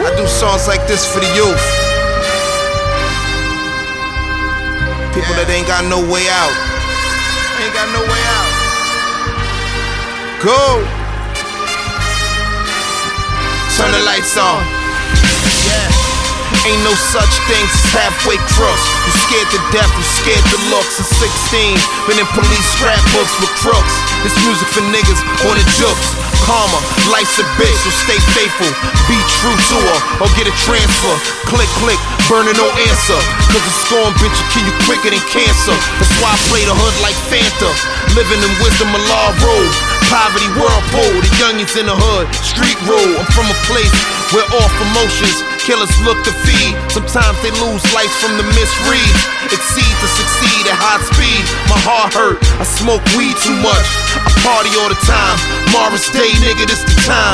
I do songs like this for the youth. People that ain't got no way out. Ain't got no way out. Go. Turn the lights on. Yeah. Ain't no such thing as halfway crooks. You scared to death, you scared to looks. At 16, been in police scrapbooks with crooks. This music for niggas on the jokes. Karma, life's a bitch, so stay faithful. Be true to her, or get a transfer. Click, click, burning no answer. Cause a scorn bitch will kill you quicker than cancer. That's why I play the hood like Fanta. Living in wisdom of law road. Poverty whirlpool, the youngins in the hood, street road. I'm from a place where off emotions, killers look to feed. Sometimes they lose life from the misread. Exceed to succeed at high speed. My heart hurt, I smoke weed too much. I party all the time. Morris Day, nigga, this the time.